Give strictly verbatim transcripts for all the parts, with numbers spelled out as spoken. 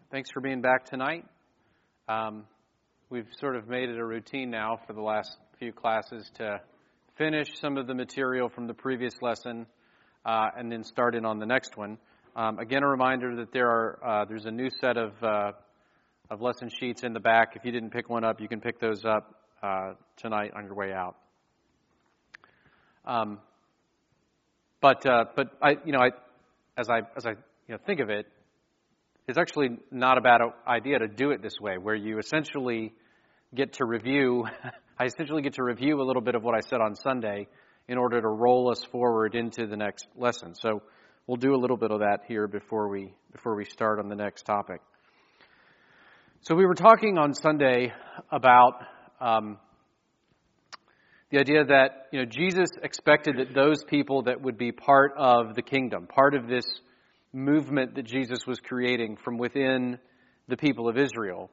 Thanks for being back tonight. Um, we've sort of made it a routine now for the last few classes to finish some of the material from the previous lesson uh, and then start in on the next one. Um, again, a reminder that there are uh, there's a new set of uh, of lesson sheets in the back. If you didn't pick one up, you can pick those up uh, tonight on your way out. Um, but uh, but I you know I as I as I you know think of it. It's actually not a bad idea to do it this way, where you essentially get to review, I essentially get to review a little bit of what I said on Sunday in order to roll us forward into the next lesson. So we'll do a little bit of that here before we before we start on the next topic. So we were talking on Sunday about um, the idea that, you know, Jesus expected that those people that would be part of the kingdom, part of this movement that Jesus was creating from within the people of Israel,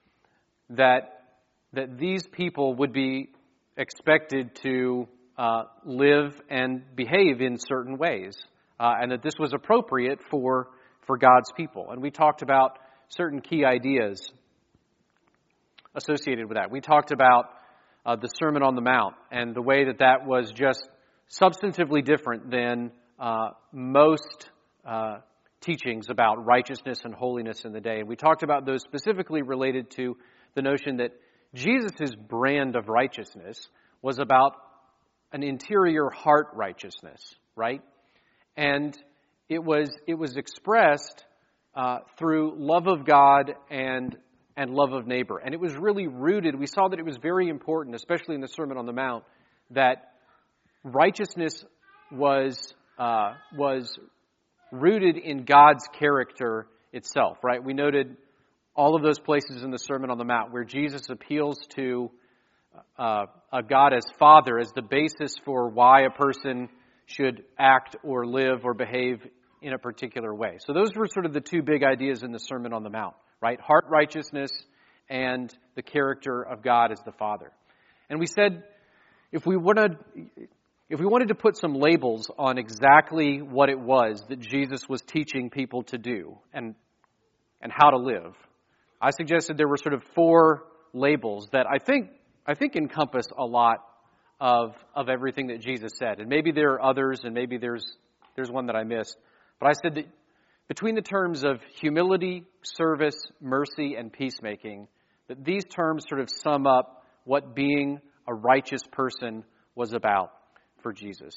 that that these people would be expected to uh, live and behave in certain ways, uh, and that this was appropriate for for God's people. And we talked about certain key ideas associated with that. We talked about uh, the Sermon on the Mount and the way that that was just substantively different than uh, most Uh, teachings about righteousness and holiness in the day. And we talked about those specifically related to the notion that Jesus' brand of righteousness was about an interior heart righteousness, right? And it was it was expressed uh, through love of God and and love of neighbor. And it was really rooted. We saw that it was very important, especially in the Sermon on the Mount, that righteousness was uh, was rooted in God's character itself, right? We noted all of those places in the Sermon on the Mount where Jesus appeals to uh, a God as Father as the basis for why a person should act or live or behave in a particular way. So those were sort of the two big ideas in the Sermon on the Mount, right? Heart righteousness and the character of God as the Father. And we said if we wanted... If we wanted to put some labels on exactly what it was that Jesus was teaching people to do and and how to live, I suggested there were sort of four labels that I think I think encompass a lot of of everything that Jesus said. And maybe there are others, and maybe there's there's one that I missed. But I said that between the terms of humility, service, mercy, and peacemaking, that these terms sort of sum up what being a righteous person was about for Jesus.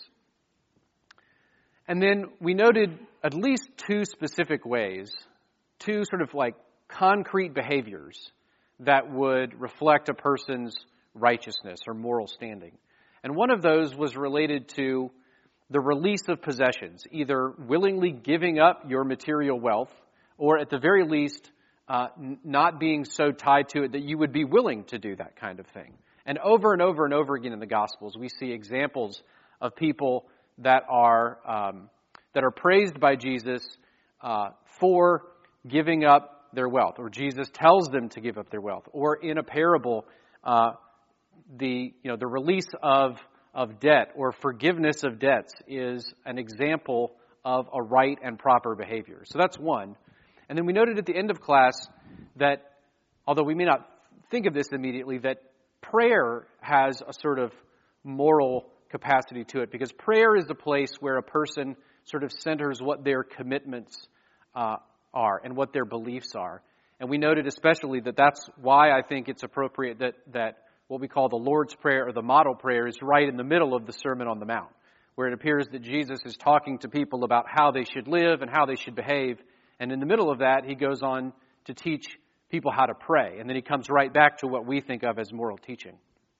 And then we noted at least two specific ways, two sort of like concrete behaviors that would reflect a person's righteousness or moral standing. And one of those was related to the release of possessions, either willingly giving up your material wealth or at the very least uh, not being so tied to it that you would be willing to do that kind of thing. And over and over and over again in the Gospels, we see examples of people that are um, that are praised by Jesus uh, for giving up their wealth, or Jesus tells them to give up their wealth, or in a parable, uh, the you know the release of of debt or forgiveness of debts is an example of a right and proper behavior. So that's one. And then we noted at the end of class that, although we may not think of this immediately, that prayer has a sort of moral capacity to it, because prayer is a place where a person sort of centers what their commitments uh, are and what their beliefs are. And we noted especially that that's why I think it's appropriate that that what we call the Lord's Prayer or the model prayer is right in the middle of the Sermon on the Mount, where it appears that Jesus is talking to people about how they should live and how they should behave. And in the middle of that, he goes on to teach people how to pray. And then he comes right back to what we think of as moral teaching.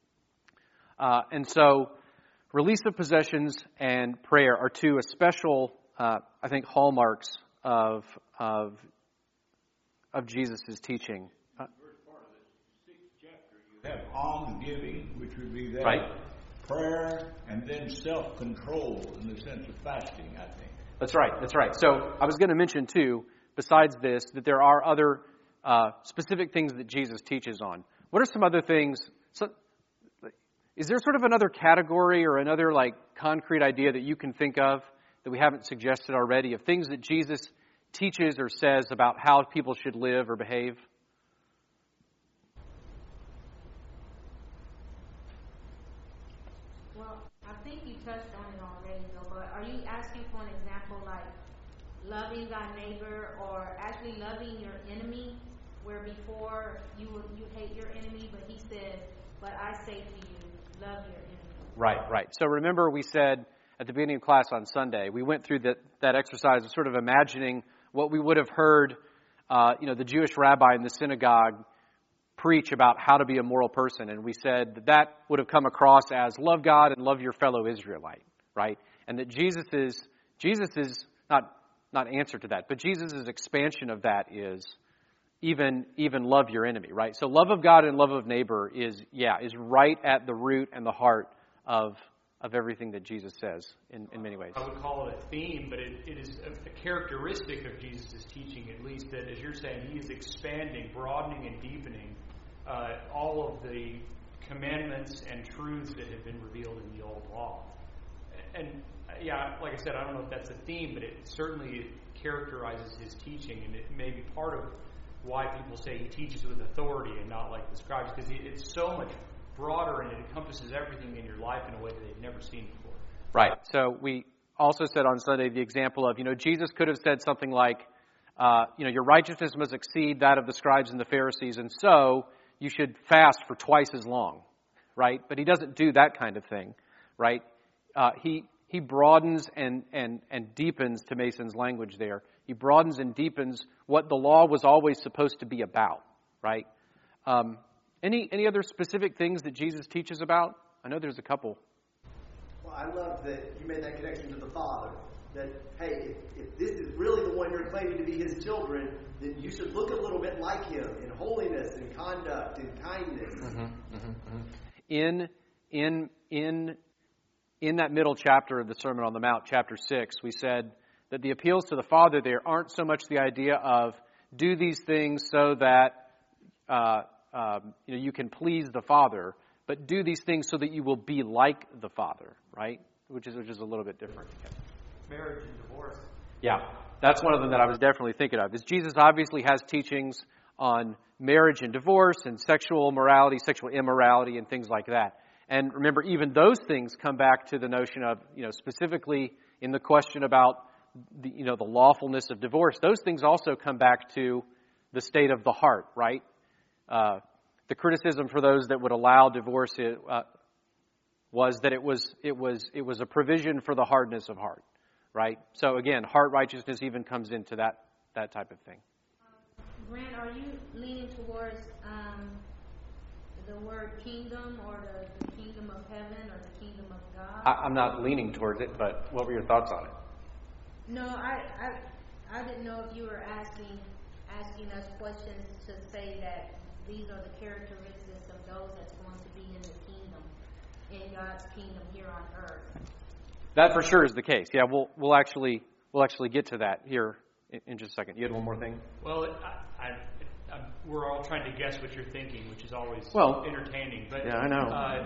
Uh, and so release of possessions and prayer are two special, uh, I think, hallmarks of of of Jesus' teaching. Uh, First part of this sixth chapter, you have almsgiving, which would be that right. prayer, and then self-control in the sense of fasting, I think. That's right. That's right. So I was going to mention too, besides this, that there are other uh, specific things that Jesus teaches on. What are some other things? So, is there sort of another category or another like concrete idea that you can think of that we haven't suggested already of things that Jesus teaches or says about how people should live or behave? Well, I think you touched on it already, though, but are you asking for an example like loving thy neighbor or actually loving your enemy, where before you would, you hate your enemy, but he said, but I say to you, love your enemy. Right, right. So remember we said at the beginning of class on Sunday, we went through that, that exercise of sort of imagining what we would have heard, uh, you know, the Jewish rabbi in the synagogue preach about how to be a moral person. And we said that that would have come across as love God and love your fellow Israelite, right? And that Jesus is, Jesus is not, not answer to that, but Jesus' expansion of that is even, even love your enemy, right? So love of God and love of neighbor is, yeah, is right at the root and the heart of of everything that Jesus says in, in many ways. I would call it a theme, but it, it is a, a characteristic of Jesus' teaching, at least, that as you're saying, he is expanding, broadening, and deepening uh, all of the commandments and truths that have been revealed in the Old Law. And, yeah, like I said, I don't know if that's a theme, but it certainly characterizes his teaching, and it may be part of why people say he teaches with authority and not like the scribes, because it's so much broader and it encompasses everything in your life in a way that they've never seen before. Right. So we also said on Sunday the example of, you know, Jesus could have said something like, uh, you know, your righteousness must exceed that of the scribes and the Pharisees, and so you should fast for twice as long, right? But he doesn't do that kind of thing, right? Uh, he he broadens and, and, and deepens, to Mason's language there, he broadens and deepens what the law was always supposed to be about, right? Um Any any other specific things that Jesus teaches about? I know there's a couple. Well, I love that you made that connection to the Father. That, hey, if, if this is really the one you're claiming to be his children, then you should look a little bit like him in holiness and conduct and kindness. Mm-hmm, mm-hmm, mm-hmm. In in in in that middle chapter of the Sermon on the Mount, chapter six, we said that the appeals to the Father there aren't so much the idea of do these things so that uh, Um, you know, you can please the Father, but do these things so that you will be like the Father, right? Which is which is a little bit different. Marriage and divorce. Yeah, that's one of them that I was definitely thinking of. Is Jesus obviously has teachings on marriage and divorce and sexual morality, sexual immorality, and things like that. And remember, even those things come back to the notion of, you know, specifically in the question about the, you know, the lawfulness of divorce. Those things also come back to the state of the heart, right? Uh, the criticism for those that would allow divorce uh, was that it was it was it was a provision for the hardness of heart, right? So again, heart righteousness even comes into that that type of thing. Um, Grant, are you leaning towards um, the word kingdom or the, the kingdom of heaven or the kingdom of God? I, I'm not leaning towards it, but what were your thoughts on it? No, I I, I didn't know if you were asking asking us questions to say that these are the characteristics of those that's going to be in the kingdom, in God's kingdom here on earth. That for sure is the case. Yeah, we'll we'll actually we'll actually get to that here in, in just a second. You had one more thing? Well, I, I, I, we're all trying to guess what you're thinking, which is always well, entertaining. But yeah, I know. Uh,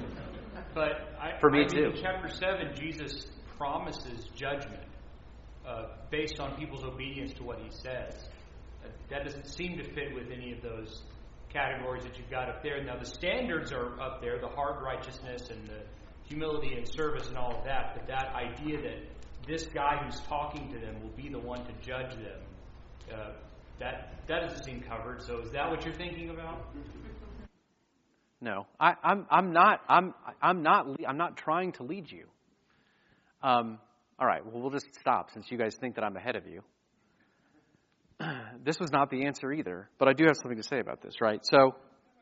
but I, for me I too. In chapter seven, Jesus promises judgment uh, based on people's obedience to what he says. Uh, that doesn't seem to fit with any of those categories that you've got up there. Now, the standards are up there, the hard righteousness and the humility and service and all of that, but that idea that this guy who's talking to them will be the one to judge them, uh, that that doesn't seem covered. So is that what you're thinking about? No, I, I'm I'm not I'm I'm not I'm not trying to lead you. Um, all right, well, we'll just stop since you guys think that I'm ahead of you. This was not the answer either, but I do have something to say about this, right? So,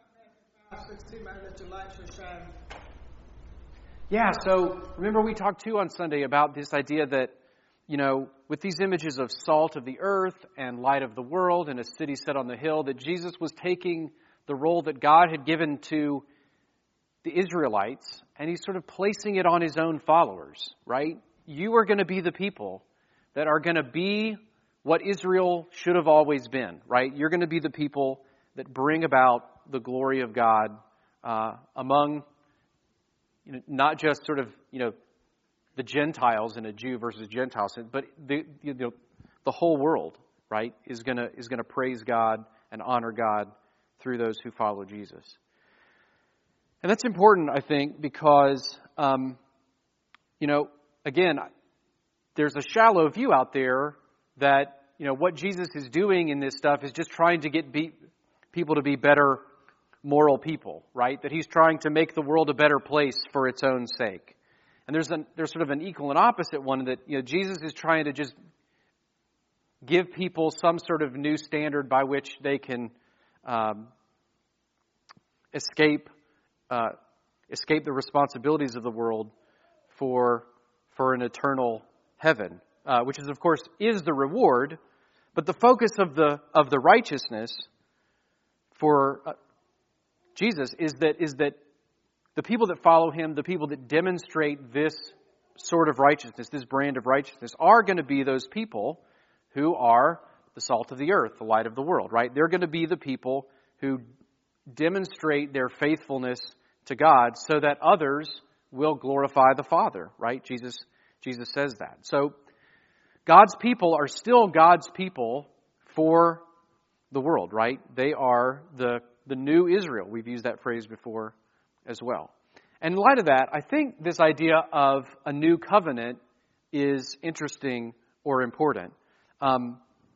yeah, so remember we talked too on Sunday about this idea that, you know, with these images of salt of the earth and light of the world and a city set on the hill, that Jesus was taking the role that God had given to the Israelites and he's sort of placing it on his own followers, right? You are going to be the people that are going to be what Israel should have always been, right? You're going to be the people that bring about the glory of God uh, among, you know, not just sort of, you know, the Gentiles and a Jew versus Gentiles, but the, you know, the whole world, right, is gonna is gonna praise God and honor God through those who follow Jesus. And that's important, I think, because um, you know, again, there's a shallow view out there that, you know, what Jesus is doing in this stuff is just trying to get be- people to be better moral people, right? That he's trying to make the world a better place for its own sake. And there's an, there's sort of an equal and opposite one that, you know, Jesus is trying to just give people some sort of new standard by which they can um, escape uh, escape the responsibilities of the world for for an eternal heaven, uh, which is, of course, is the reward. But the focus of the of the righteousness for uh, Jesus is that is that the people that follow him, the people that demonstrate this sort of righteousness, this brand of righteousness, are going to be those people who are the salt of the earth, the light of the world, right? They're going to be the people who demonstrate their faithfulness to God so that others will glorify the Father, right? Jesus, Jesus says that. So God's people are still God's people for the world, right? They are the, the new Israel. We've used that phrase before as well. And in light of that, I think this idea of a new covenant is interesting or important. Um,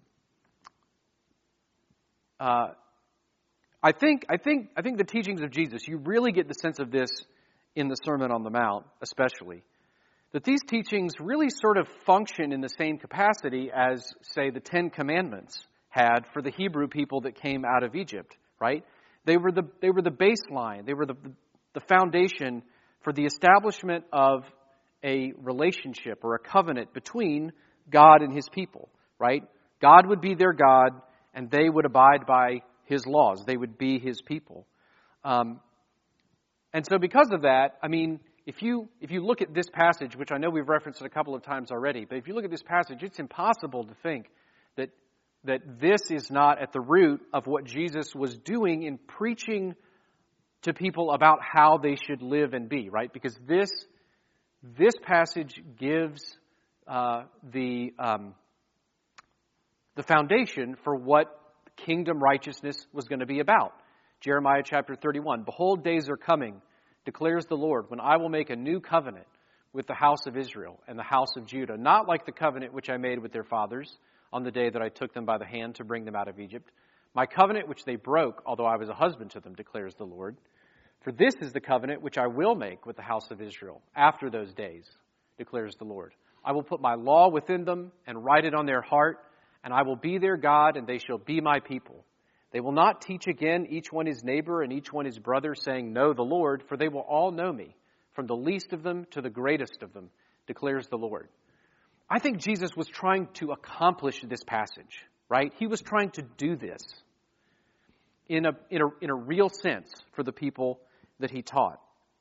uh, I think, I think, I think the teachings of Jesus, you really get the sense of this in the Sermon on the Mount, especially, that these teachings really sort of function in the same capacity as, say, the Ten Commandments had for the Hebrew people that came out of Egypt, right? They were the they were the baseline. They were the the foundation for the establishment of a relationship or a covenant between God and his people, right? God would be their God, and they would abide by his laws. They would be his people. Um, and so because of that, I mean, if you if you look at this passage, which I know we've referenced it a couple of times already, but if you look at this passage, it's impossible to think that that this is not at the root of what Jesus was doing in preaching to people about how they should live and be, right? Because this this passage gives uh, the um, the foundation for what kingdom righteousness was going to be about. Jeremiah chapter thirty-one, "Behold, days are coming, declares the Lord, when I will make a new covenant with the house of Israel and the house of Judah, not like the covenant which I made with their fathers on the day that I took them by the hand to bring them out of Egypt. My covenant which they broke, although I was a husband to them, declares the Lord. For this is the covenant which I will make with the house of Israel after those days, declares the Lord. I will put my law within them and write it on their heart, and I will be their God, and they shall be my people. They will not teach again each one his neighbor and each one his brother, saying, Know the Lord, for they will all know me, from the least of them to the greatest of them, declares the Lord." I think Jesus was trying to accomplish this passage, right? He was trying to do this in a, in a, in a real sense for the people that he taught.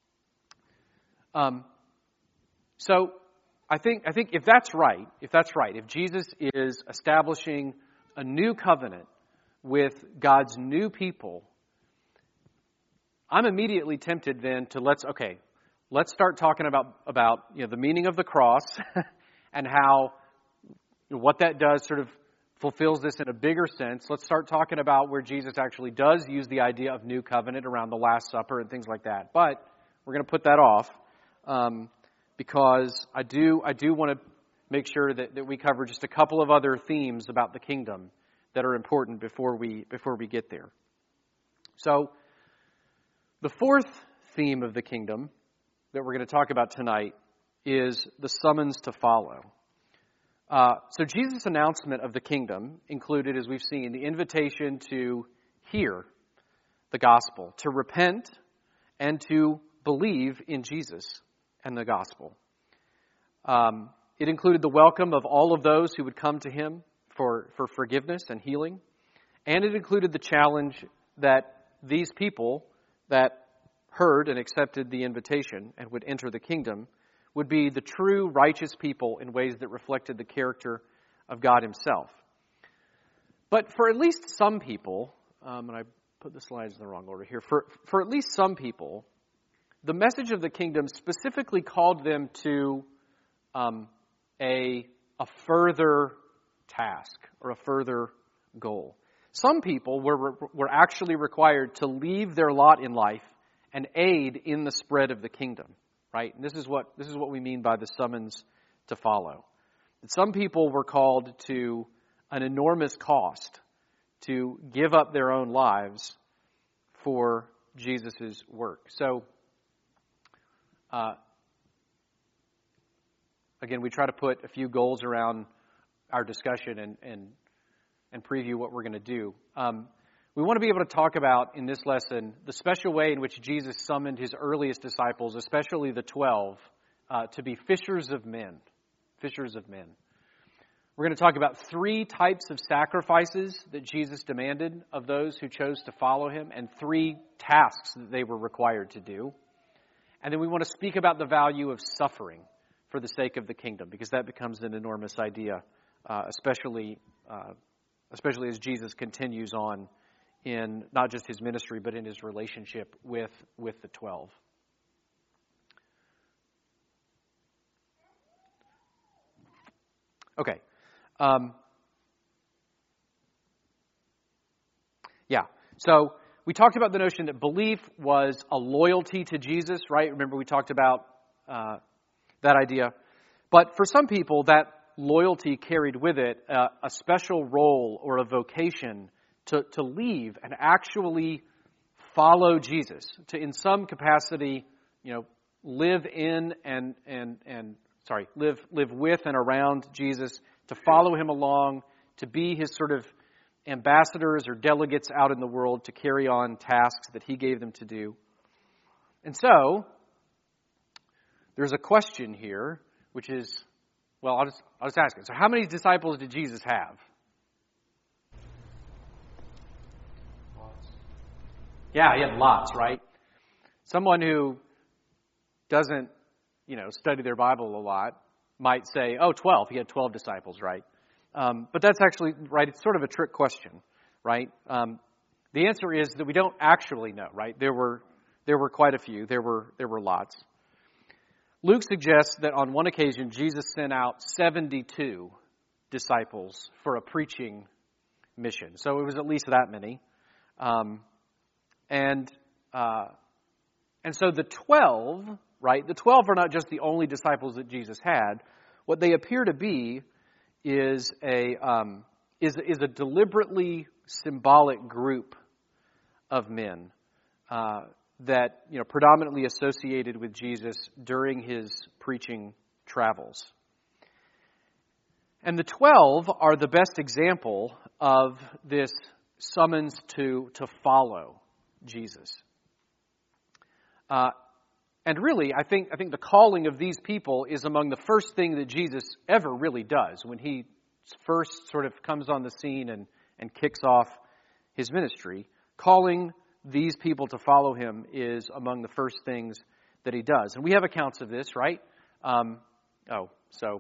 Um, so I think, I think if that's right, if that's right, if Jesus is establishing a new covenant with God's new people, I'm immediately tempted then to let's, okay, let's start talking about, about you know, the meaning of the cross and how you know, what that does sort of fulfills this in a bigger sense. Let's start talking about where Jesus actually does use the idea of new covenant around the Last Supper and things like that. But we're going to put that off um, because I do I do want to make sure that, that we cover just a couple of other themes about the kingdom that are important before we before we get there. So the fourth theme of the kingdom that we're going to talk about tonight is the summons to follow. Uh, so Jesus' announcement of the kingdom included, as we've seen, the invitation to hear the gospel, to repent, and to believe in Jesus and the gospel. Um, it included the welcome of all of those who would come to him for, for forgiveness and healing. And it included the challenge that these people that heard and accepted the invitation and would enter the kingdom would be the true righteous people in ways that reflected the character of God himself. But for at least some people, um, and I put the slides in the wrong order here, for, for at least some people, the message of the kingdom specifically called them to um, a, a further task or a further goal. Some people were, were actually required to leave their lot in life and aid in the spread of the kingdom, right? And this is what this is what we mean by the summons to follow. And some people were called to an enormous cost to give up their own lives for Jesus' work. So, uh, again, we try to put a few goals around our discussion and and, and preview what we're going to do. Um, we want to be able to talk about in this lesson the special way in which Jesus summoned his earliest disciples, especially the twelve, uh, to be fishers of men. Fishers of men. We're going to talk about three types of sacrifices that Jesus demanded of those who chose to follow him, and three tasks that they were required to do. And then we want to speak about the value of suffering for the sake of the kingdom, because that becomes an enormous idea, uh, especially uh, especially as Jesus continues on in not just his ministry, but in his relationship with, with the twelve. Okay. Um, yeah. So we talked about the notion that belief was a loyalty to Jesus, right? Remember we talked about uh, that idea. But for some people, that loyalty carried with it uh, a special role or a vocation to, to leave and actually follow Jesus, to in some capacity, you know, live in and and and sorry, live live with and around Jesus, to follow him along, to be his sort of ambassadors or delegates out in the world to carry on tasks that he gave them to do. And so there's a question here, which is, well, I'll just I'll just ask it. So how many disciples did Jesus have? Lots. Yeah, he had lots, right? Someone who doesn't, you know, study their Bible a lot might say, oh, twelve. He had twelve disciples, right? Um, but that's actually, right, it's sort of a trick question, right? Um, the answer is that we don't actually know, right? There were there were quite a few. There were there were lots. Luke suggests that on one occasion, Jesus sent out seventy-two disciples for a preaching mission. So it was at least that many. Um, and uh, and so the twelve, right, the twelve are not just the only disciples that Jesus had. What they appear to be is a um, is is a deliberately symbolic group of men uh, that, you know, predominantly associated with Jesus during his preaching travels. And the twelve are the best example of this summons to to follow Jesus. Uh, and really, I think I think the calling of these people is among the first thing that Jesus ever really does when he first sort of comes on the scene and, and kicks off his ministry. Calling these people to follow him is among the first things that he does. And we have accounts of this, right? Um, oh, so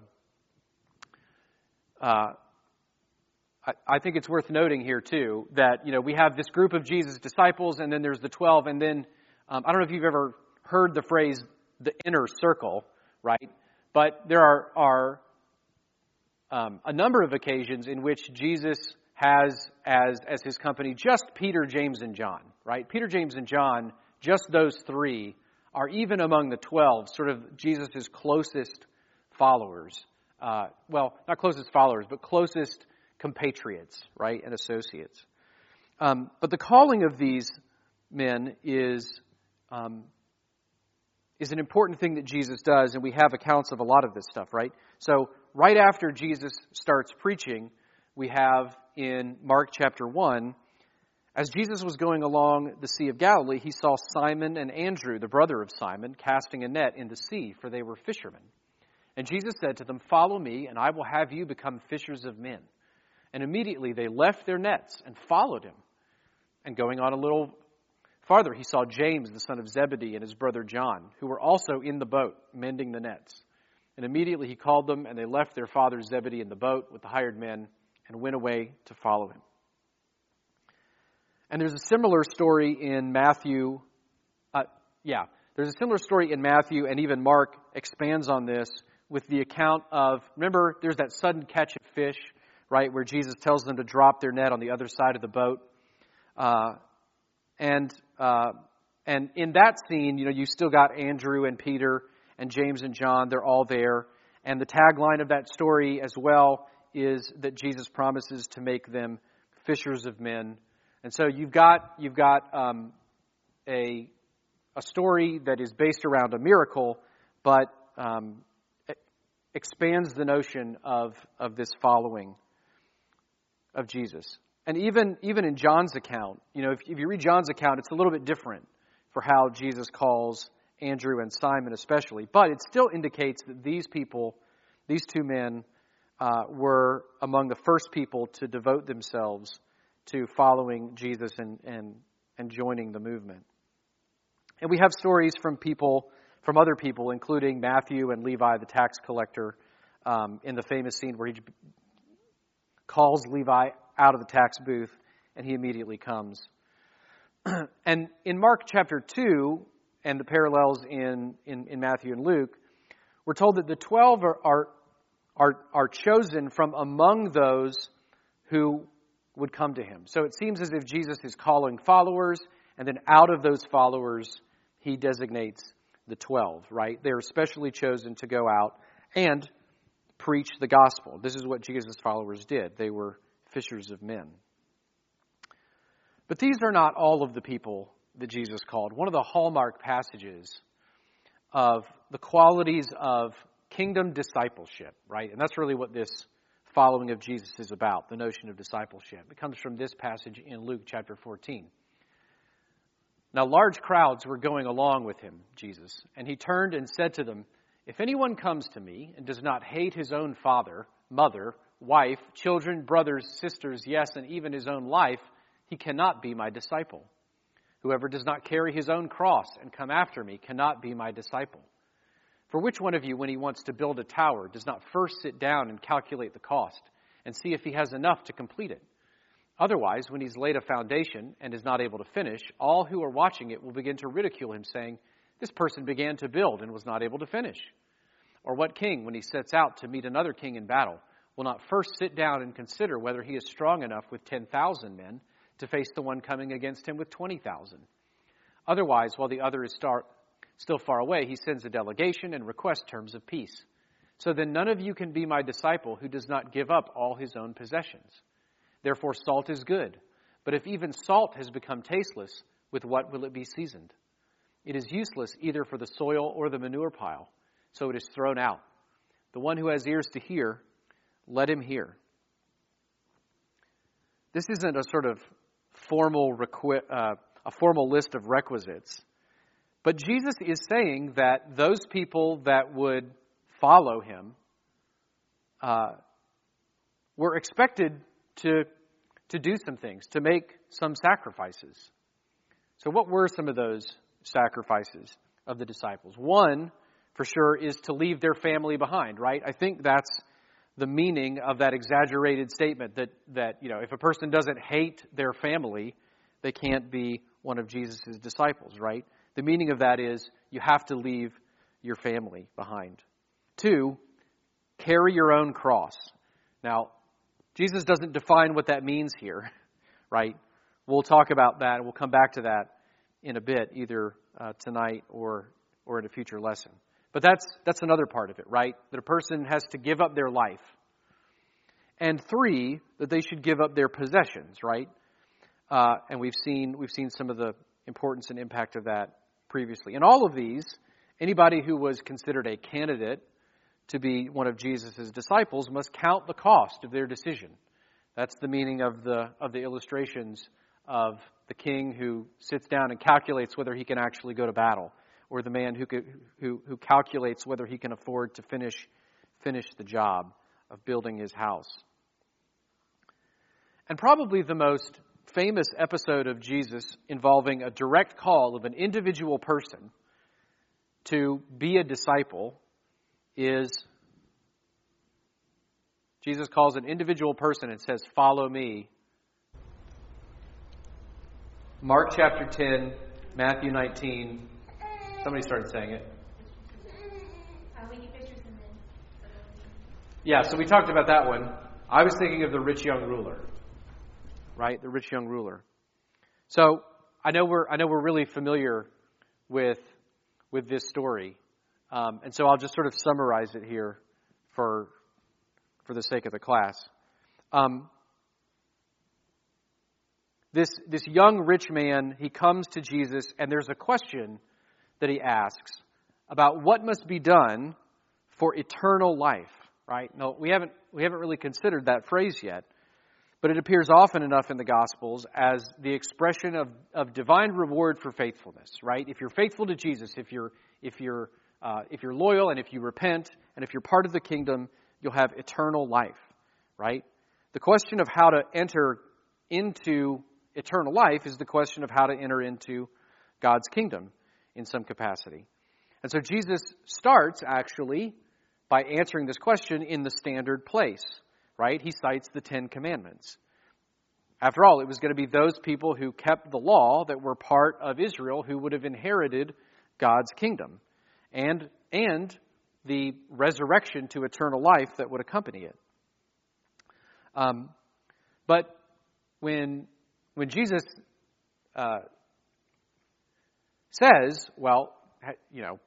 uh, I, I think it's worth noting here, too, that, you know, we have this group of Jesus' disciples, and then there's the twelve, and then, um, I don't know if you've ever heard the phrase, the inner circle, right? But there are, are um, a number of occasions in which Jesus has as as his company just Peter, James, and John, right? Peter, James, and John, just those three, are even among the twelve, sort of Jesus' closest followers. Uh, well, not closest followers, but closest compatriots, right, and associates. Um, but the calling of these men is um, is an important thing that Jesus does, and we have accounts of a lot of this stuff, right? So right after Jesus starts preaching, we have in Mark chapter one, as Jesus was going along the Sea of Galilee, he saw Simon and Andrew, the brother of Simon, casting a net in the sea, for they were fishermen. And Jesus said to them, "Follow me, and I will have you become fishers of men." And immediately they left their nets and followed him. And going on a little farther, he saw James, the son of Zebedee, and his brother John, who were also in the boat, mending the nets. And immediately he called them, and they left their father Zebedee in the boat with the hired men and went away to follow him. And there's a similar story in Matthew. Uh, yeah, there's a similar story in Matthew, and even Mark expands on this with the account of, remember, there's that sudden catch of fish right, where Jesus tells them to drop their net on the other side of the boat. Uh, and uh, and in that scene, you know, you still got Andrew and Peter and James and John. They're all there. And the tagline of that story as well is that Jesus promises to make them fishers of men. And so you've got you've got um, a a story that is based around a miracle, but um, it expands the notion of of this following of Jesus. And even even in John's account, you know, if, if you read John's account, it's a little bit different for how Jesus calls Andrew and Simon especially. But it still indicates that these people, these two men, uh, were among the first people to devote themselves to following Jesus and, and, and joining the movement. And we have stories from people, from other people, including Matthew and Levi, the tax collector, um, in the famous scene where he calls Levi out of the tax booth and he immediately comes. And in Mark chapter two, and the parallels in, in, in Matthew and Luke, we're told that the twelve are, are, are, are chosen from among those who would come to him. So it seems as if Jesus is calling followers, and then out of those followers, he designates the twelve, right? They're specially chosen to go out and preach the gospel. This is what Jesus' followers did. They were fishers of men. But these are not all of the people that Jesus called. One of the hallmark passages of the qualities of kingdom discipleship, right? And that's really what this following of Jesus is about, the notion of discipleship. It comes from this passage in Luke chapter fourteen. Now, large crowds were going along with him, Jesus, and he turned and said to them, "If anyone comes to me and does not hate his own father, mother, wife, children, brothers, sisters, yes, and even his own life, he cannot be my disciple. Whoever does not carry his own cross and come after me cannot be my disciple. For which one of you, when he wants to build a tower, does not first sit down and calculate the cost and see if he has enough to complete it? Otherwise, when he's laid a foundation and is not able to finish, all who are watching it will begin to ridicule him, saying, 'This person began to build and was not able to finish.' Or what king, when he sets out to meet another king in battle, will not first sit down and consider whether he is strong enough with ten thousand men to face the one coming against him with twenty thousand? Otherwise, while the other is star- still far away, he sends a delegation and requests terms of peace. So then none of you can be my disciple who does not give up all his own possessions. Therefore salt is good, but if even salt has become tasteless, with what will it be seasoned? It is useless either for the soil or the manure pile, so it is thrown out. The one who has ears to hear, let him hear." This isn't a sort of formal requi- uh, a formal list of requisites, but Jesus is saying that those people that would follow him uh, were expected to to do some things, to make some sacrifices. So what were some of those sacrifices of the disciples? One, for sure, is to leave their family behind, right? I think that's the meaning of that exaggerated statement that, that, you know, if a person doesn't hate their family, they can't be one of Jesus' disciples, right? The meaning of that is you have to leave your family behind. Two, carry your own cross. Now, Jesus doesn't define what that means here, right? We'll talk about that. We'll come back to that in a bit, either uh, tonight or or in a future lesson. But that's that's another part of it, right? That a person has to give up their life. And three, that they should give up their possessions, right? Uh, and we've seen we've seen some of the importance and impact of that previously. In all of these, anybody who was considered a candidate to be one of Jesus' disciples must count the cost of their decision. That's the meaning of the of the illustrations of the king who sits down and calculates whether he can actually go to battle, or the man who could, who who calculates whether he can afford to finish finish the job of building his house. And probably the most famous episode of Jesus involving a direct call of an individual person to be a disciple is Jesus calls an individual person and says, "Follow me." Mark chapter ten, Matthew nineteen. Somebody started saying it. Uh, we need pictures and then. Yeah, so we talked about that one. I was thinking of the rich young ruler, right? The rich young ruler. So I know we're I know we're really familiar with with this story, um, and so I'll just sort of summarize it here for for the sake of the class. Um, this this young rich man, he comes to Jesus, and there's a question that he asks about what must be done for eternal life. Right? No, we haven't we haven't really considered that phrase yet, but it appears often enough in the Gospels as the expression of, of divine reward for faithfulness. Right? If you're faithful to Jesus, if you're if you're uh, if you're loyal, and if you repent, and if you're part of the kingdom, you'll have eternal life. Right? The question of how to enter into eternal life is the question of how to enter into God's kingdom in some capacity. And so Jesus starts actually by answering this question in the standard place, right? He cites the Ten Commandments. After all, it was going to be those people who kept the law that were part of Israel who would have inherited God's kingdom and, and the resurrection to eternal life that would accompany it. Um, but when, when Jesus uh, says, well, you know,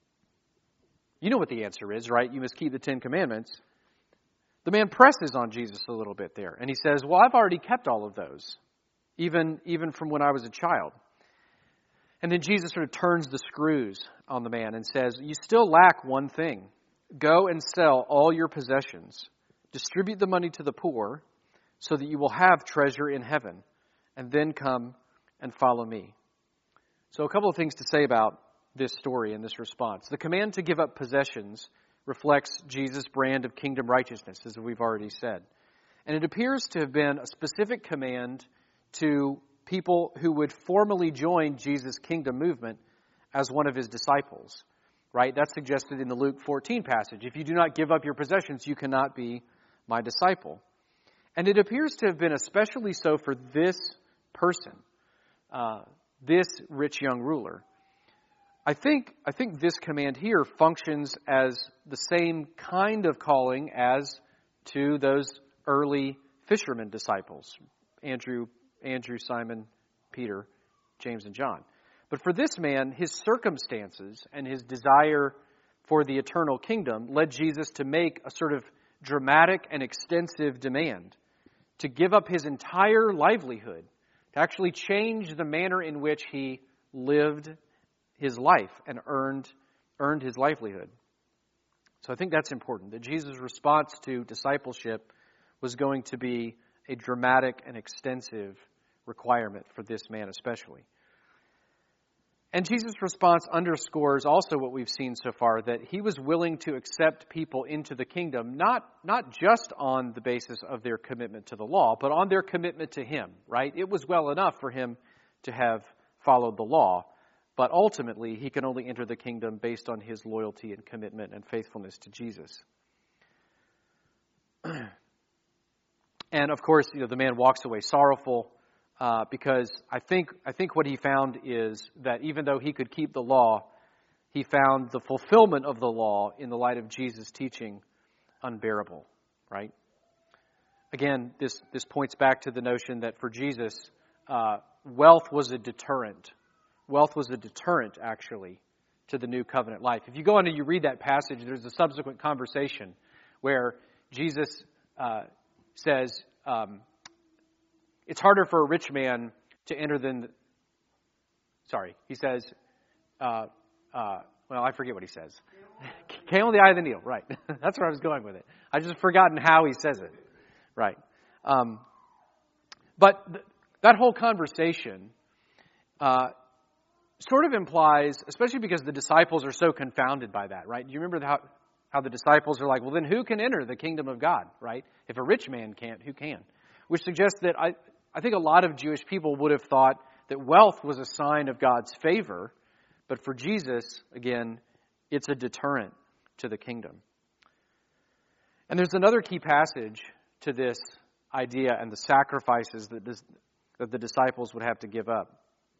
You know what the answer is, right? You must keep the Ten Commandments. The man presses on Jesus a little bit there. And he says, well, I've already kept all of those, even, even from when I was a child. And then Jesus sort of turns the screws on the man and says, you still lack one thing. Go and sell all your possessions. Distribute the money to the poor so that you will have treasure in heaven. And then come and follow me. So a couple of things to say about this story and this response. The command to give up possessions reflects Jesus' brand of kingdom righteousness, as we've already said. And it appears to have been a specific command to people who would formally join Jesus' kingdom movement as one of his disciples. Right? That's suggested in the Luke fourteen passage. If you do not give up your possessions, you cannot be my disciple. And it appears to have been especially so for this person, uh, this rich young ruler. I think I think this command here functions as the same kind of calling as to those early fishermen disciples, Andrew, Andrew, Simon, Peter, James, and John. But for this man, his circumstances and his desire for the eternal kingdom led Jesus to make a sort of dramatic and extensive demand to give up his entire livelihood, to actually change the manner in which he lived his life and earned earned his livelihood. So I think that's important, that Jesus' response to discipleship was going to be a dramatic and extensive requirement for this man especially. And Jesus' response underscores also what we've seen so far, that he was willing to accept people into the kingdom, not, not just on the basis of their commitment to the law, but on their commitment to him, right? It was well enough for him to have followed the law, but ultimately he can only enter the kingdom based on his loyalty and commitment and faithfulness to Jesus. And of course, you know, the man walks away sorrowful, Uh, because I think I think what he found is that even though he could keep the law, he found the fulfillment of the law in the light of Jesus' teaching unbearable, right? Again, this, this points back to the notion that for Jesus, uh, wealth was a deterrent. Wealth was a deterrent, actually, to the new covenant life. If you go on and you read that passage, there's a subsequent conversation where Jesus uh, says, um, it's harder for a rich man to enter than, sorry, he says, uh, uh, well, I forget what he says. Came on the eye of the needle, right. That's where I was going with it. I just forgotten how he says it. Right. Um, but th- that whole conversation uh, sort of implies, especially because the disciples are so confounded by that, right? Do you remember how, how the disciples are like, well, then who can enter the kingdom of God, right? If a rich man can't, who can? Which suggests that I, I think a lot of Jewish people would have thought that wealth was a sign of God's favor, but for Jesus, again, it's a deterrent to the kingdom. And there's another key passage to this idea and the sacrifices that, this, that the disciples would have to give up,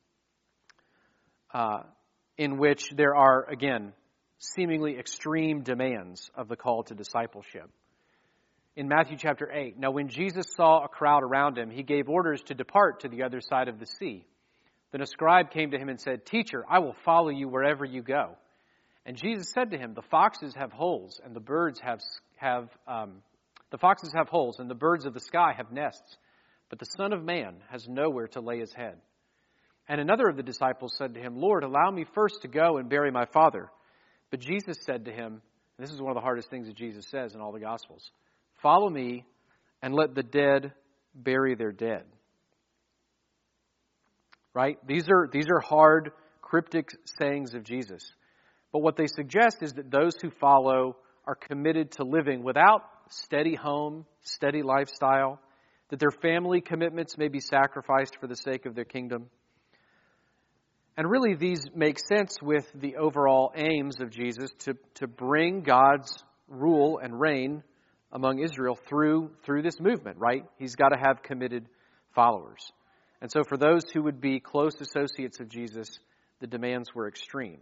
uh, in which there are, again, seemingly extreme demands of the call to discipleship. in Matthew chapter eight. Now when Jesus saw a crowd around him, he gave orders to depart to the other side of the sea. Then a scribe came to him and said, "Teacher, I will follow you wherever you go." And Jesus said to him, "The foxes have holes, and the birds have have um, the foxes have holes, and the birds of the sky have nests, but the Son of Man has nowhere to lay his head." And another of the disciples said to him, "Lord, allow me first to go and bury my father." But Jesus said to him, and this is one of the hardest things that Jesus says in all the Gospels, "Follow me, and let the dead bury their dead." Right? These are these are hard, cryptic sayings of Jesus. But what they suggest is that those who follow are committed to living without steady home, steady lifestyle, that their family commitments may be sacrificed for the sake of their kingdom. And really these make sense with the overall aims of Jesus to, to bring God's rule and reign among Israel through, through this movement, right? He's got to have committed followers. And so for those who would be close associates of Jesus, the demands were extreme.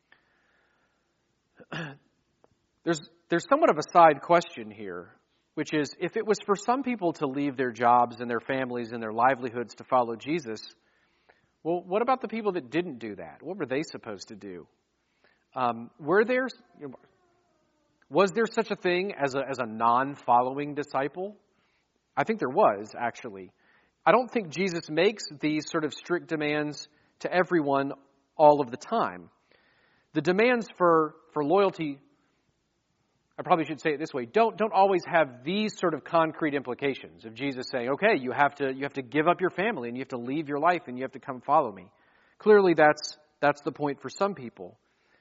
There's there's somewhat of a side question here, which is, if it was for some people to leave their jobs and their families and their livelihoods to follow Jesus, well, what about the people that didn't do that? What were they supposed to do? Um, were there was there such a thing as a as a non-following disciple? I think there was, actually. I don't think Jesus makes these sort of strict demands to everyone all of the time. The demands for, for loyalty, I probably should say it this way, don't don't always have these sort of concrete implications of Jesus saying, okay, you have to you have to give up your family and you have to leave your life and you have to come follow me. Clearly that's that's the point for some people.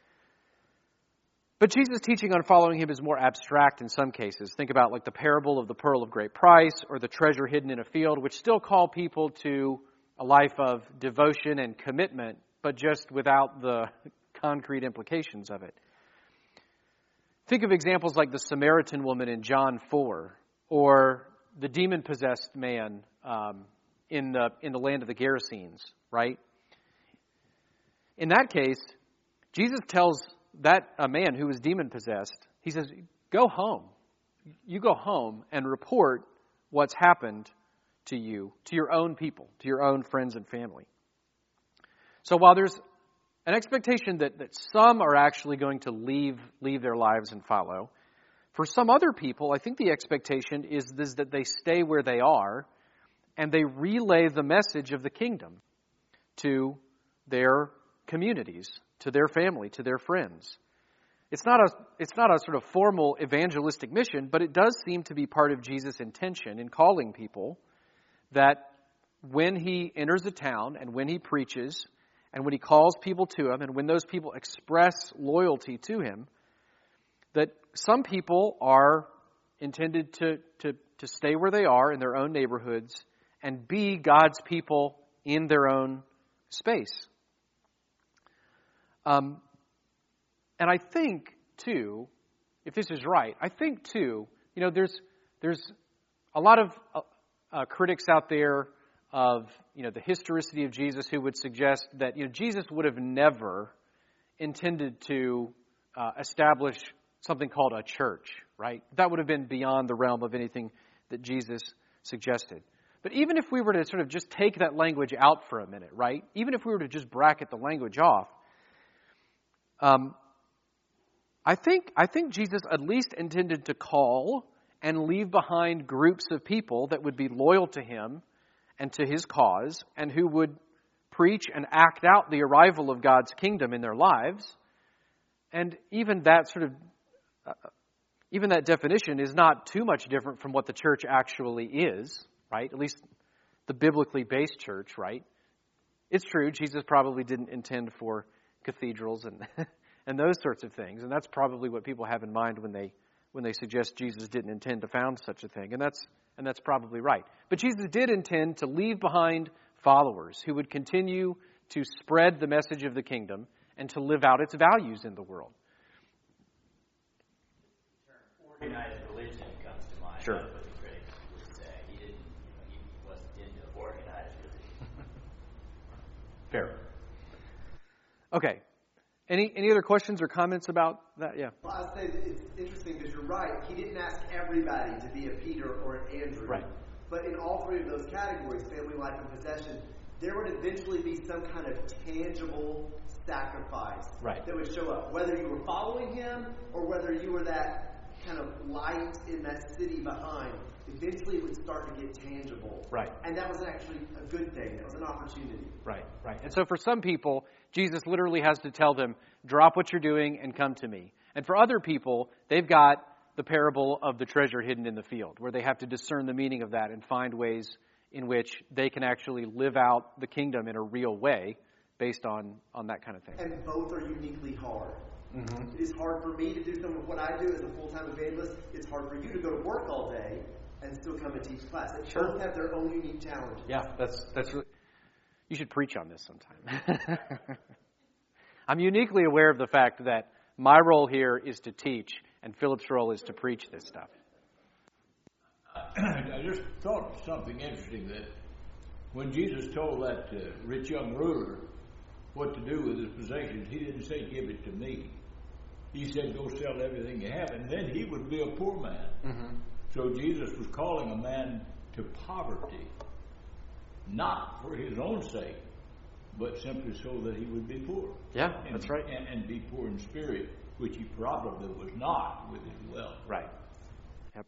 But Jesus' teaching on following him is more abstract in some cases. Think about like the parable of the pearl of great price or the treasure hidden in a field, which still call people to a life of devotion and commitment, but just without the concrete implications of it. Think of examples like the Samaritan woman in John four, or the demon-possessed man um, in the in the land of the Gerasenes, right? In that case, Jesus tells that a man who was demon-possessed, he says, go home. You go home and report what's happened to you, to your own people, to your own friends and family. So while there's an expectation that, that some are actually going to leave leave their lives and follow, for some other people, I think the expectation is, is that they stay where they are and they relay the message of the kingdom to their communities, to their family, to their friends. It's not a it's not a sort of formal evangelistic mission, but it does seem to be part of Jesus' intention in calling people that when he enters a town and when he preaches and when he calls people to him and when those people express loyalty to him, that some people are intended to, to, to stay where they are in their own neighborhoods and be God's people in their own space. Um, and I think, too, if this is right, I think, too, you know, there's there's a lot of uh, uh, critics out there of, you know, the historicity of Jesus who would suggest that, you know, Jesus would have never intended to uh, establish something called a church, right? That would have been beyond the realm of anything that Jesus suggested. But even if we were to sort of just take that language out for a minute, right? Even if we were to just bracket the language off, um, I think I think Jesus at least intended to call and leave behind groups of people that would be loyal to him and to his cause, and who would preach and act out the arrival of God's kingdom in their lives. And even that sort of, uh, even that definition is not too much different from what the church actually is, right? At least the biblically based church, right? It's true, Jesus probably didn't intend for cathedrals and and those sorts of things, and that's probably what people have in mind when they when they suggest Jesus didn't intend to found such a thing, and that's and that's probably right. But Jesus did intend to leave behind followers who would continue to spread the message of the kingdom and to live out its values in the world. Organized religion comes to mind. Sure. That's what the critics would say. He didn't, he wasn't into organized religion. Fair. Okay. Any any other questions or comments about that? Yeah. Well, I'd say that it's interesting because you're right. He didn't ask everybody to be a Peter or an Andrew. Right. But in all three of those categories, family, life, and possession, there would eventually be some kind of tangible sacrifice Right. that would show up. Whether you were following him or whether you were that kind of light in that city behind, eventually it would start to get tangible. Right. And that was actually a good thing. That was an opportunity. Right, right. And so for some people, Jesus literally has to tell them, drop what you're doing and come to me. And for other people, they've got the parable of the treasure hidden in the field, where they have to discern the meaning of that and find ways in which they can actually live out the kingdom in a real way based on, on that kind of thing. And both are uniquely hard. Mm-hmm. It is hard for me to do some of what I do as a full-time evangelist. It's hard for you to go to work all day and still come and teach class. They Sure. both have their own unique challenges. Yeah, that's that's really. You should preach on this sometime. I'm uniquely aware of the fact that my role here is to teach, and Philip's role is to preach this stuff. I just thought of something interesting, that when Jesus told that uh, rich young ruler what to do with his possessions, he didn't say, give it to me. He said, go sell everything you have, and then he would be a poor man. Mm-hmm. So Jesus was calling a man to poverty, not for his own sake, but simply so that he would be poor. Yeah, and, that's right. And, and be poor in spirit, which he probably was not with his wealth. Right. Yep.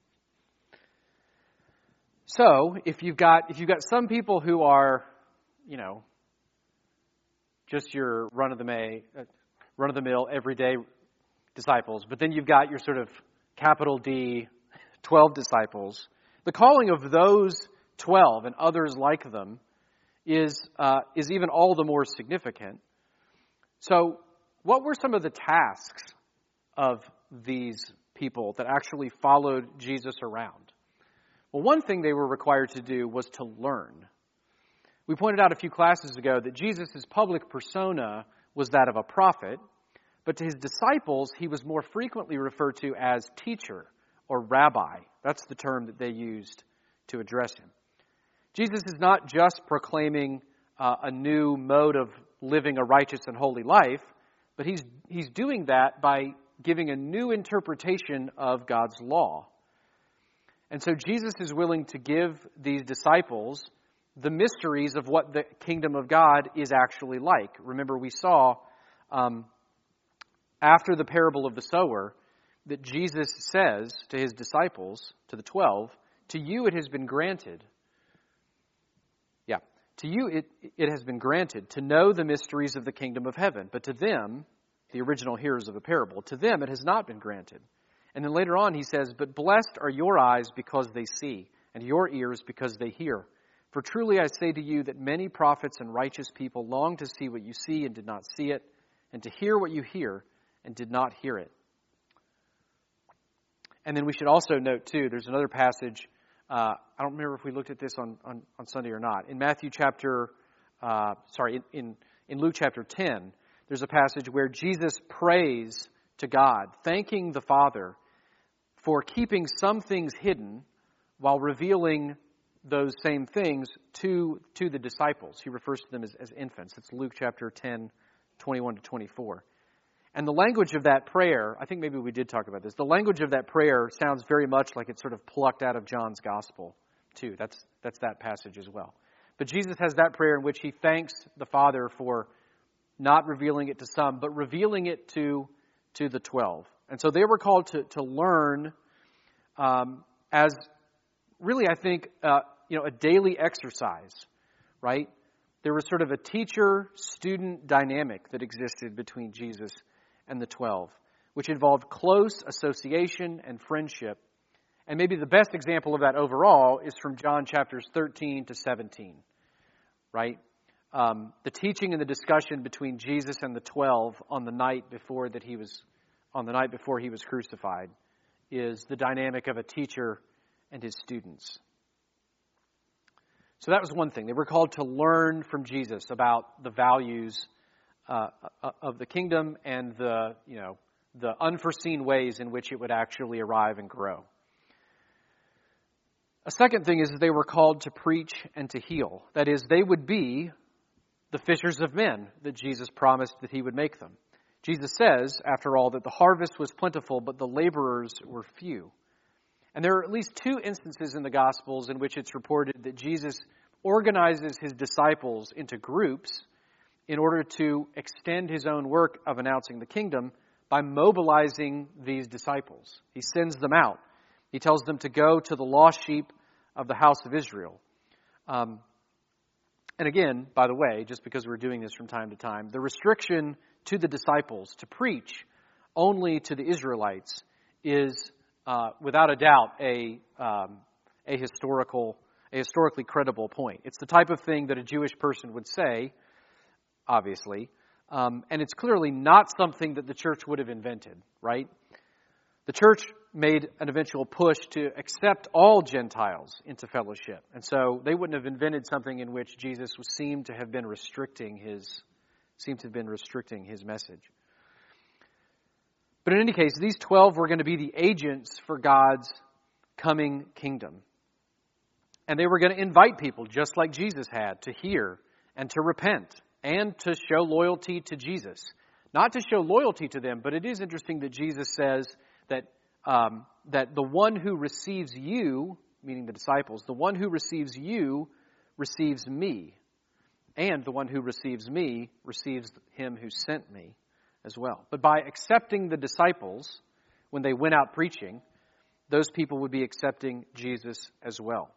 So if you've got if you've got some people who are, you know, just your run of the may, uh, run of the mill, everyday disciples, but then you've got your sort of capital D, twelve disciples. The calling of those twelve and others like them is uh, is even all the more significant. So, what were some of the tasks of these people that actually followed Jesus around? Well, one thing they were required to do was to learn. We pointed out a few classes ago that Jesus' public persona was that of a prophet, but to his disciples, he was more frequently referred to as teacher or rabbi. That's the term that they used to address him. Jesus is not just proclaiming uh, a new mode of living a righteous and holy life, but he's he's doing that by giving a new interpretation of God's law. And so Jesus is willing to give these disciples the mysteries of what the kingdom of God is actually like. Remember, we saw um, after the parable of the sower that Jesus says to his disciples, to the twelve, to you it has been granted. Yeah, to you it, it has been granted to know the mysteries of the kingdom of heaven. But to them, the original hearers of the parable, to them it has not been granted. And then later on he says, but blessed are your eyes because they see, and your ears because they hear. For truly I say to you that many prophets and righteous people long to see what you see and did not see it, and to hear what you hear and did not hear it. And then we should also note, too, there's another passage. Uh, I don't remember if we looked at this on, on, on Sunday or not. In Matthew chapter, uh, sorry, in, in, in Luke chapter ten, there's a passage where Jesus prays to God, thanking the Father for keeping some things hidden while revealing those same things to, to the disciples. He refers to them as, as infants. It's Luke chapter ten, twenty-one to twenty-four. And the language of that prayer, I think maybe we did talk about this, the language of that prayer sounds very much like it's sort of plucked out of John's gospel, too. That's, that's that passage as well. But Jesus has that prayer in which he thanks the Father for not revealing it to some, but revealing it to, to the twelve. And so they were called to, to learn um, as really, I think, uh, you know, a daily exercise, right? There was sort of a teacher-student dynamic that existed between Jesus and the twelve, which involved close association and friendship. And maybe the best example of that overall is from John chapters thirteen to seventeen, right? Um, the teaching and the discussion between Jesus and the twelve on the night before that he was, on the night before he was crucified, is the dynamic of a teacher and his students. So that was one thing. They were called to learn from Jesus about the values uh, of the kingdom and the, you know, the unforeseen ways in which it would actually arrive and grow. A second thing is that they were called to preach and to heal. That is, they would be the fishers of men that Jesus promised that he would make them. Jesus says, after all, that the harvest was plentiful, but the laborers were few. And there are at least two instances in the Gospels in which it's reported that Jesus organizes his disciples into groups in order to extend his own work of announcing the kingdom by mobilizing these disciples. He sends them out. He tells them to go to the lost sheep of the house of Israel. Um, and again, by the way, just because we're doing this from time to time, the restriction to the disciples to preach only to the Israelites is, uh, without a doubt, a um, a historical, a historically credible point. It's the type of thing that a Jewish person would say, obviously, um, and it's clearly not something that the church would have invented, right? The church made an eventual push to accept all Gentiles into fellowship, and so they wouldn't have invented something in which Jesus was, seemed to have been restricting his, seemed to have been restricting his message. But in any case, these twelve were going to be the agents for God's coming kingdom. And they were going to invite people, just like Jesus had, to hear and to repent and to show loyalty to Jesus. Not to show loyalty to them, but it is interesting that Jesus says that um, that the one who receives you, meaning the disciples, the one who receives you receives me. And the one who receives me receives him who sent me as well. But by accepting the disciples, when they went out preaching, those people would be accepting Jesus as well.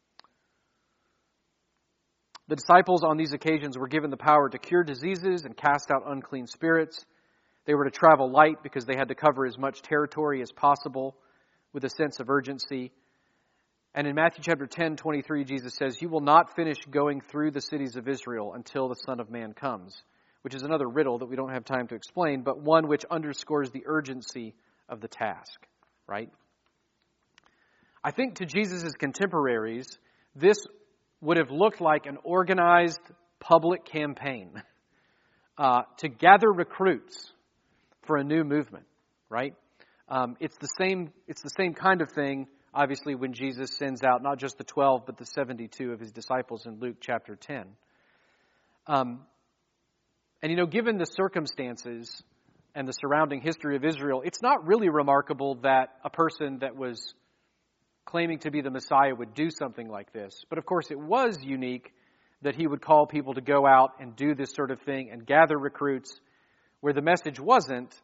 The disciples on these occasions were given the power to cure diseases and cast out unclean spirits. They were to travel light because they had to cover as much territory as possible with a sense of urgency. And in Matthew chapter ten, twenty-three, Jesus says, "You will not finish going through the cities of Israel until the Son of Man comes," which is another riddle that we don't have time to explain, but one which underscores the urgency of the task, right? I think to Jesus' contemporaries, this would have looked like an organized public campaign uh, to gather recruits for a new movement, right? Um, it's the same. It's the same kind of thing, obviously, when Jesus sends out not just the twelve, but the seventy-two of his disciples in Luke chapter ten. Um, and you know, given the circumstances and the surrounding history of Israel, it's not really remarkable that a person that was claiming to be the Messiah would do something like this. But of course, it was unique that he would call people to go out and do this sort of thing and gather recruits, where the message wasn't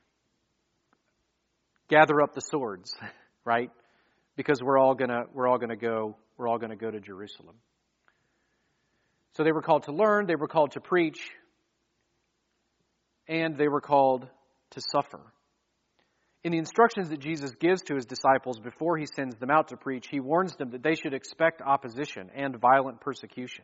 gather up the swords, right? Because we're all gonna we're all gonna go we're all gonna go to Jerusalem. So they were called to learn, they were called to preach, and they were called to suffer. In the instructions that Jesus gives to his disciples before he sends them out to preach, he warns them that they should expect opposition and violent persecution.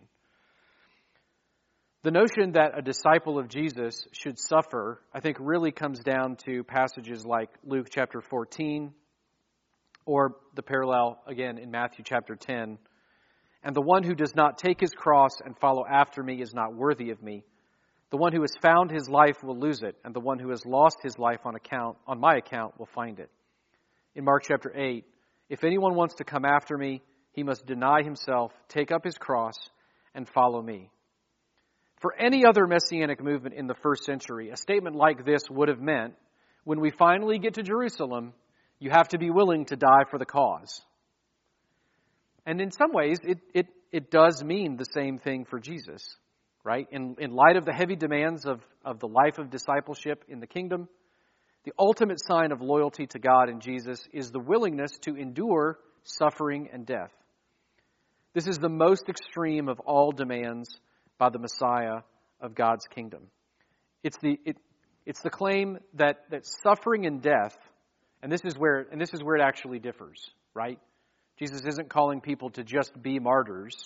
The notion that a disciple of Jesus should suffer, I think, really comes down to passages like Luke chapter fourteen, or the parallel, again, in Matthew chapter ten. "And the one who does not take his cross and follow after me is not worthy of me. The one who has found his life will lose it, and the one who has lost his life on account, on my account will find it." In Mark chapter eight, "If anyone wants to come after me, he must deny himself, take up his cross, and follow me." For any other messianic movement in the first century, a statement like this would have meant, when we finally get to Jerusalem, you have to be willing to die for the cause. And in some ways, it it, it does mean the same thing for Jesus. Right? In, in light of the heavy demands of, of the life of discipleship in the kingdom, the ultimate sign of loyalty to God and Jesus is the willingness to endure suffering and death. This is the most extreme of all demands by the Messiah of God's kingdom. It's the it, it's the claim that, that suffering and death, and this is where and this is where it actually differs, right? Jesus isn't calling people to just be martyrs.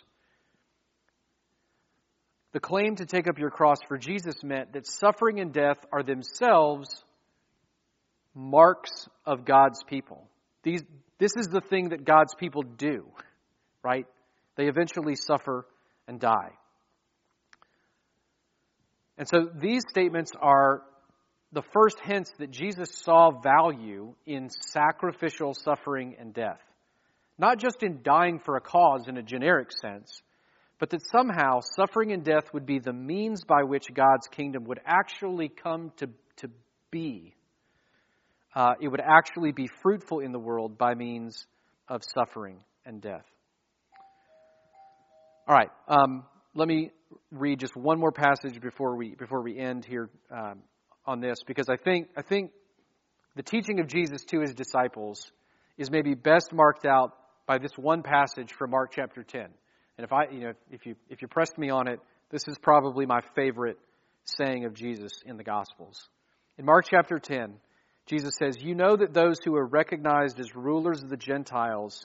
The claim to take up your cross for Jesus meant that suffering and death are themselves marks of God's people. These, this is the thing that God's people do, right? They eventually suffer and die. And so these statements are the first hints that Jesus saw value in sacrificial suffering and death. Not just in dying for a cause in a generic sense, but that somehow suffering and death would be the means by which God's kingdom would actually come to, to be, uh, it would actually be fruitful in the world by means of suffering and death. All right, um, let me read just one more passage before we before we end here um, on this, because I think I think the teaching of Jesus to his disciples is maybe best marked out by this one passage from Mark chapter ten. And if I, you know, if you if you pressed me on it, this is probably my favorite saying of Jesus in the Gospels. In Mark chapter ten, Jesus says, "You know that those who are recognized as rulers of the Gentiles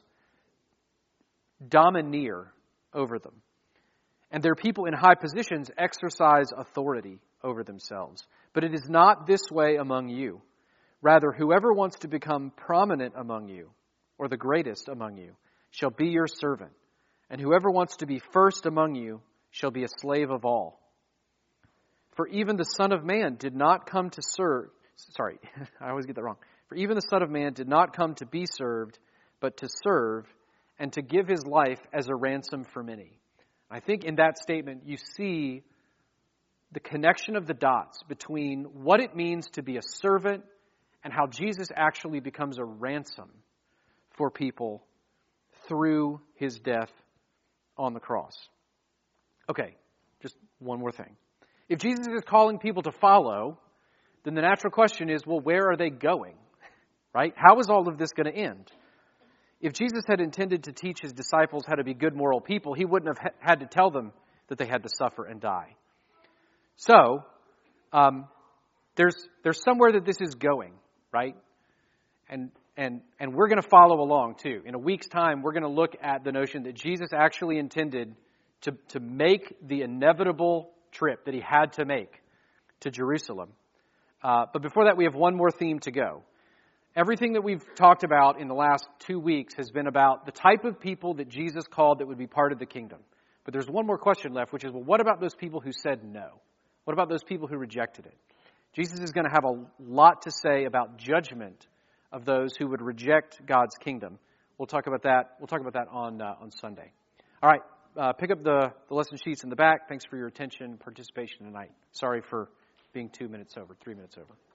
domineer over them, and their people in high positions exercise authority over themselves. But it is not this way among you. Rather, whoever wants to become prominent among you, or the greatest among you, shall be your servant. And whoever wants to be first among you shall be a slave of all. For even the Son of Man did not come to serve..." Sorry, I always get that wrong. "For even the Son of Man did not come to be served, but to serve, and to give his life as a ransom for many." I think in that statement you see the connection of the dots between what it means to be a servant and how Jesus actually becomes a ransom for people through his death on the cross. Okay, just one more thing. If Jesus is calling people to follow, then the natural question is, well, where are they going? Right? How is all of this going to end? If Jesus had intended to teach his disciples how to be good moral people, he wouldn't have ha- had to tell them that they had to suffer and die. So, um, there's there's somewhere that this is going, right? And and and we're going to follow along too. In a week's time, we're going to look at the notion that Jesus actually intended to to make the inevitable trip that he had to make to Jerusalem. Uh, but before that, we have one more theme to go. Everything that we've talked about in the last two weeks has been about the type of people that Jesus called that would be part of the kingdom. But there's one more question left, which is, well, what about those people who said no? What about those people who rejected it? Jesus is going to have a lot to say about judgment of those who would reject God's kingdom. We'll talk about that. We'll talk about that on uh, on Sunday. All right, uh, pick up the, the lesson sheets in the back. Thanks for your attention and participation tonight. Sorry for being two minutes over, three minutes over.